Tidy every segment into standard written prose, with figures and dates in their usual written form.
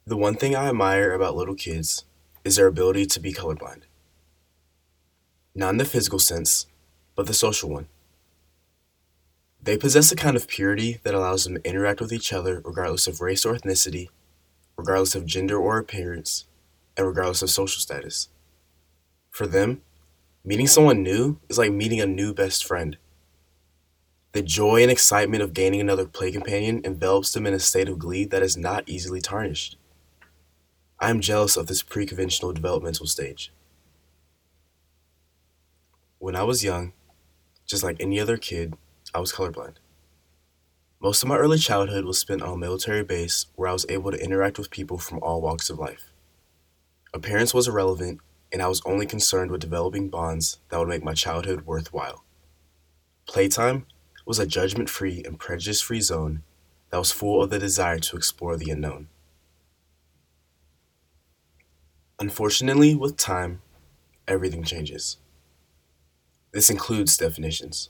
The one thing I admire about little kids is their ability to be colorblind. Not in the physical sense, but the social one. They possess a kind of purity that allows them to interact with each other regardless of race or ethnicity, regardless of gender or appearance, and regardless of social status. For them, meeting someone new is like meeting a new best friend. The joy and excitement of gaining another play companion envelops them in a state of glee that is not easily tarnished. I am jealous of this pre-conventional developmental stage. When I was young, just like any other kid, I was colorblind. Most of my early childhood was spent on a military base where I was able to interact with people from all walks of life. Appearance was irrelevant, and I was only concerned with developing bonds that would make my childhood worthwhile. Playtime was a judgment-free and prejudice-free zone that was full of the desire to explore the unknown. Unfortunately, with time, everything changes. This includes definitions.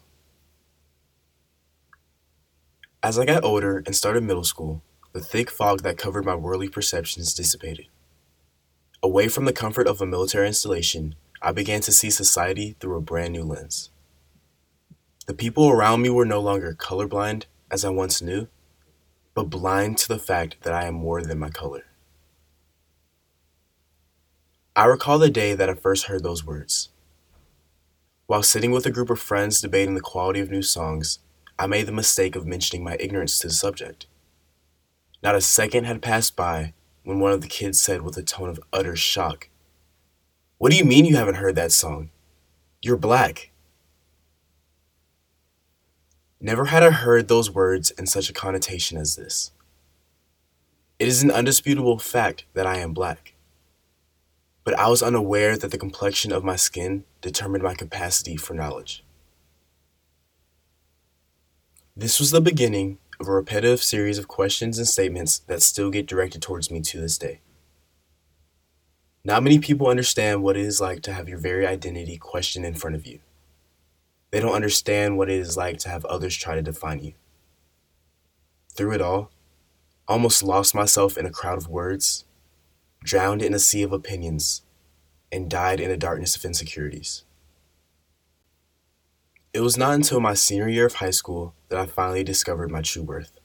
As I got older and started middle school, the thick fog that covered my worldly perceptions dissipated. Away from the comfort of a military installation, I began to see society through a brand new lens. The people around me were no longer colorblind, as I once knew, but blind to the fact that I am more than my color. I recall the day that I first heard those words. While sitting with a group of friends debating the quality of new songs, I made the mistake of mentioning my ignorance to the subject. Not a second had passed by when one of the kids said with a tone of utter shock, "What do you mean you haven't heard that song? You're black." Never had I heard those words in such a connotation as this. It is an undisputable fact that I am black, but I was unaware that the complexion of my skin determined my capacity for knowledge. This was the beginning of a repetitive series of questions and statements that still get directed towards me to this day. Not many people understand what it is like to have your very identity questioned in front of you. They don't understand what it is like to have others try to define you. Through it all, I almost lost myself in a crowd of words, drowned in a sea of opinions, and died in a darkness of insecurities. It was not until my senior year of high school that I finally discovered my true worth.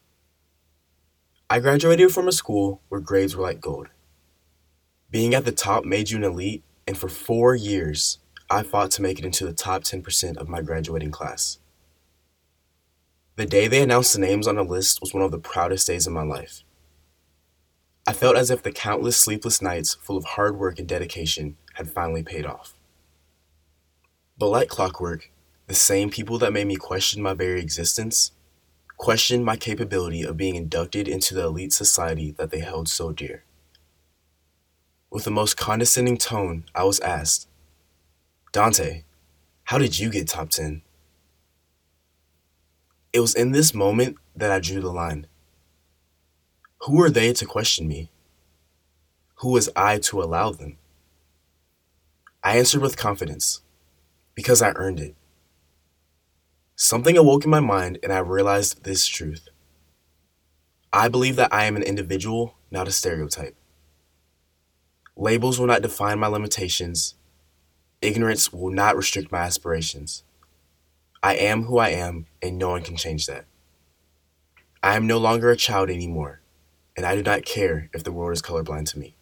I graduated from a school where grades were like gold. Being at the top made you an elite, and for 4 years, I fought to make it into the top 10% of my graduating class. The day they announced the names on the list was one of the proudest days of my life. I felt as if the countless sleepless nights full of hard work and dedication had finally paid off. But like clockwork, the same people that made me question my very existence questioned my capability of being inducted into the elite society that they held so dear. With the most condescending tone, I was asked, "Dante, how did you get top 10?" It was in this moment that I drew the line. Who were they to question me? Who was I to allow them? I answered with confidence, because I earned it. Something awoke in my mind and I realized this truth. I believe that I am an individual, not a stereotype. Labels will not define my limitations. Ignorance will not restrict my aspirations. I am who I am, and no one can change that. I am no longer a child anymore, and I do not care if the world is colorblind to me.